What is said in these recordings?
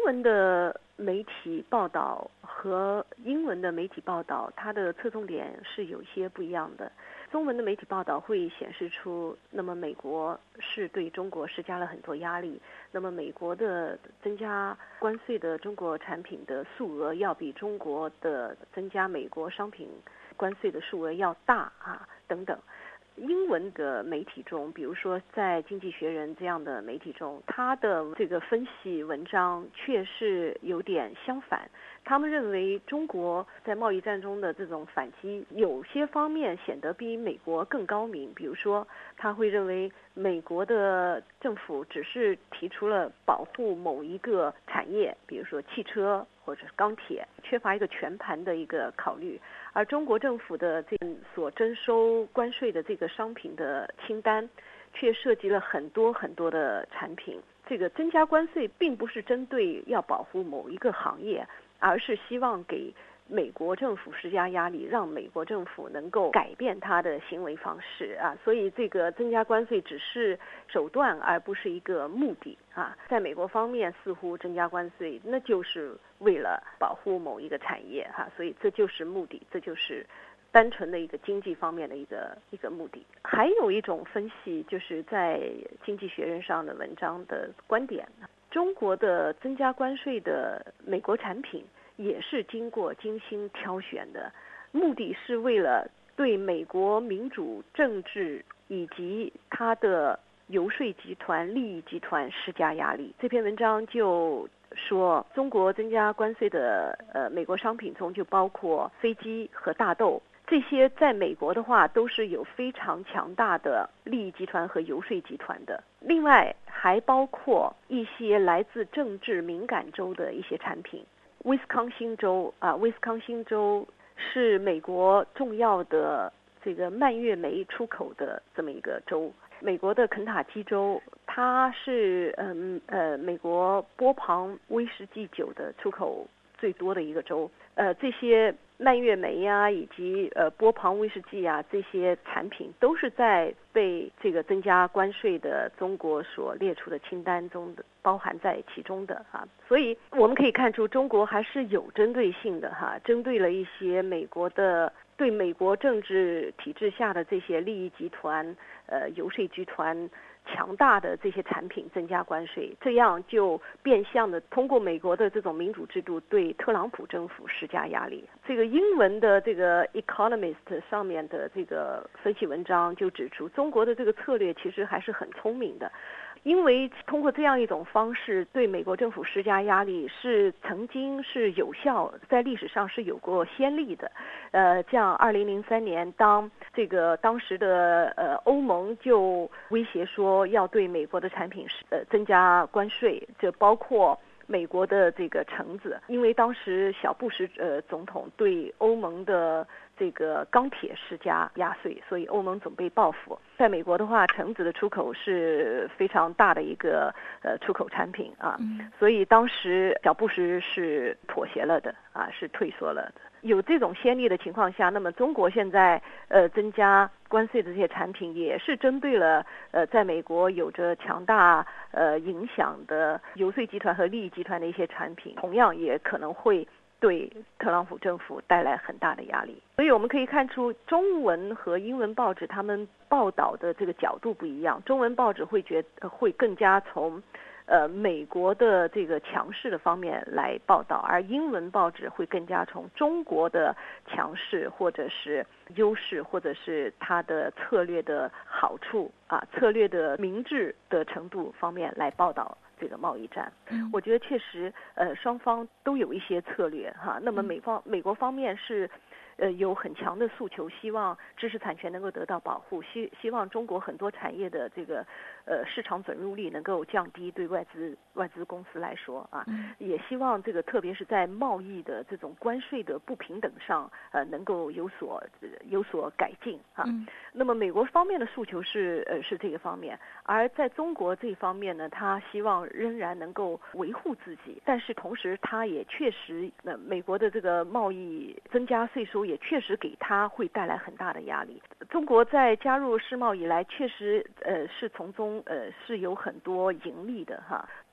文的媒体报道和英文的媒体报道，它的侧重点是有一些不一样的。中文的媒体报道会显示出，那么美国是对中国施加了很多压力，那么美国的增加关税的中国产品的数额要比中国的增加美国商品关税的数额要大等等。英文的媒体中，比如说在《经济学人》这样的媒体中，他的这个分析文章却是有点相反。他们认为中国在贸易战中的这种反击，有些方面显得比美国更高明。比如说，他会认为美国的政府只是提出了保护某一个产业，比如说汽车或者是钢铁，缺乏一个全盘的一个考虑。而中国政府的这所征收关税的这个商品的清单，却涉及了很多很多的产品。这个增加关税并不是针对要保护某一个行业，而是希望给美国政府施加压力，让美国政府能够改变它的行为方式所以这个增加关税只是手段，而不是一个目的在美国方面，似乎增加关税那就是为了保护某一个产业所以这就是目的，这就是单纯的一个经济方面的一个目的。还有一种分析，就是在《经济学人》上的文章的观点，中国的增加关税的美国产品也是经过精心挑选的，目的是为了对美国民主政治以及它的游说集团、利益集团施加压力。这篇文章就说，中国增加关税的美国商品中就包括飞机和大豆，这些在美国的话都是有非常强大的利益集团和游说集团的。另外还包括一些来自政治敏感州的一些产品。威斯康星州威斯康星州是美国重要的这个蔓越莓出口的这么一个州。美国的肯塔基州，它是美国波旁威士忌酒的出口最多的一个州。这些蔓越莓以及波旁威士忌这些产品都是在被这个增加关税的中国所列出的清单中的，包含在其中的所以我们可以看出，中国还是有针对性的针对了一些美国的对美国政治体制下的这些利益集团、游说集团强大的这些产品增加关税，这样就变相的通过美国的这种民主制度对特朗普政府施加压力。这个英文的这个 Economist 上面的这个分析文章就指出，中国的这个策略其实还是很聪明的。因为通过这样一种方式对美国政府施加压力是曾经是有效，在历史上是有过先例的。像2003年，当时的欧盟就威胁说要对美国的产品增加关税，这包括美国的这个橙子，因为当时小布什总统对欧盟的这个钢铁施加压税，所以欧盟准备报复。在美国的话，橙子的出口是非常大的一个出口产品所以当时小布什是妥协了的是退缩了的。有这种先例的情况下，那么中国现在增加关税的这些产品，也是针对了在美国有着强大影响的游说集团和利益集团的一些产品，同样也可能会对特朗普政府带来很大的压力。所以我们可以看出，中文和英文报纸他们报道的这个角度不一样。中文报纸会更加从美国的这个强势的方面来报道，而英文报纸会更加从中国的强势或者是优势，或者是它的策略的好处策略的明智的程度方面来报道这个贸易战。我觉得确实双方都有一些策略那么美国方面是有很强的诉求，希望知识产权能够得到保护，希望中国很多产业的这个市场准入率能够降低，对外资公司来说也希望这个特别是在贸易的这种关税的不平等上能够有所改进那么美国方面的诉求是这个方面，而在中国这方面呢，他希望仍然能够维护自己，但是同时他也确实美国的这个贸易增加税收也确实给他会带来很大的压力。中国在加入世贸以来，确实是从中是有很多盈利的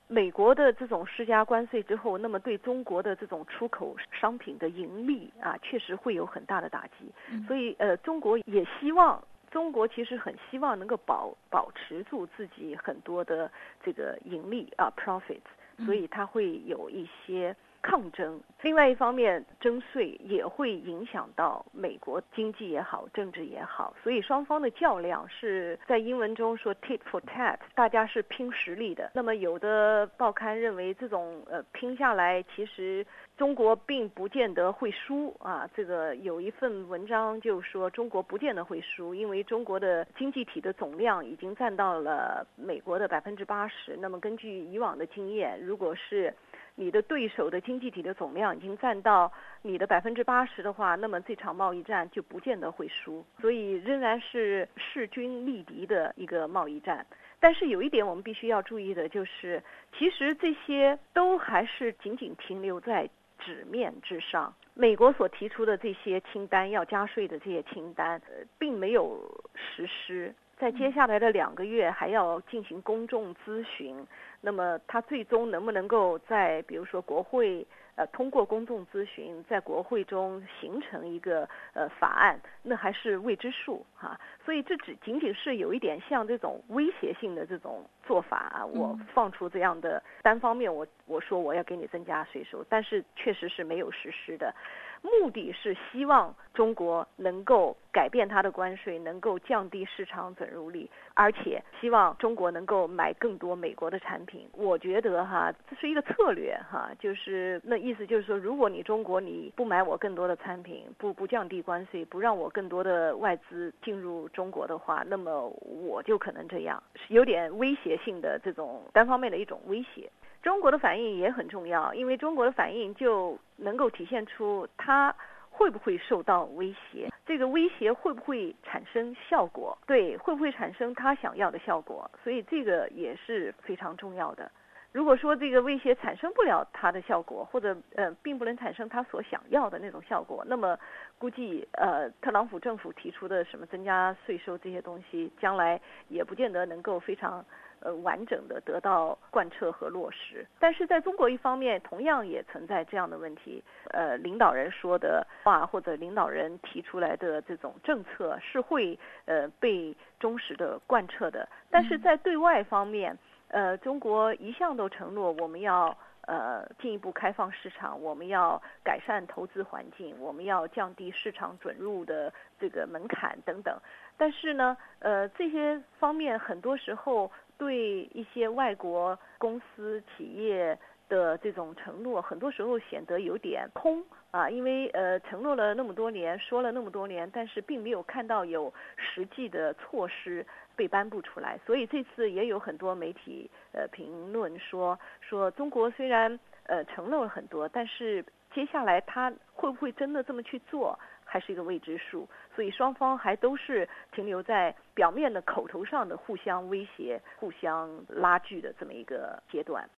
美国的这种施加关税之后，那么对中国的这种出口商品的盈利啊，确实会有很大的打击。所以中国也希望。中国其实很希望能够保持住自己很多的这个盈利啊 profits， 所以它会有一些抗争。另外一方面，征税也会影响到美国经济也好，政治也好，所以双方的较量是在英文中说 tit for tat， 大家是拼实力的。那么有的报刊认为这种拼下来，其实中国并不见得会输啊。这个有一份文章就说中国不见得会输，因为中国的经济体的总量已经占到了美国的80%。那么根据以往的经验，如果是你的对手的经济体的总量已经占到你的80%的话，那么这场贸易战就不见得会输，所以仍然是势均力敌的一个贸易战。但是有一点我们必须要注意的就是，其实这些都还是仅仅停留在纸面之上。美国所提出的这些清单，要加税的这些清单，并没有实施。在接下来的2个月还要进行公众咨询，那么它最终能不能够在比如说国会通过公众咨询，在国会中形成一个法案，那还是未知数哈。所以这仅仅是有一点像这种威胁性的这种做法啊，我放出这样的单方面我说我要给你增加税收，但是确实是没有实施的。目的是希望中国能够改变它的关税，能够降低市场准入率，而且希望中国能够买更多美国的产品。我觉得这是一个策略就是那意思就是说，如果你中国你不买我更多的产品，不降低关税，不让我更多的外资进入中国的话，那么我就可能这样，有点威胁性的这种单方面的一种威胁。中国的反应也很重要，因为中国的反应就能够体现出它会不会受到威胁，这个威胁会不会产生效果，对，会不会产生他想要的效果，所以这个也是非常重要的。如果说这个威胁产生不了它的效果，或者并不能产生他所想要的那种效果，那么估计特朗普政府提出的什么增加税收这些东西，将来也不见得能够非常完整的得到贯彻和落实。但是在中国一方面同样也存在这样的问题，领导人说的话或者领导人提出来的这种政策是会被忠实的贯彻的，但是在对外方面中国一向都承诺我们要进一步开放市场，我们要改善投资环境，我们要降低市场准入的这个门槛等等。但是呢这些方面很多时候对一些外国公司企业的这种承诺，很多时候显得有点空因为承诺了那么多年，说了那么多年，但是并没有看到有实际的措施被颁布出来。所以这次也有很多媒体评论说中国虽然承诺了很多，但是接下来他会不会真的这么去做，还是一个未知数。所以双方还都是停留在表面的口头上的互相威胁、互相拉锯的这么一个阶段。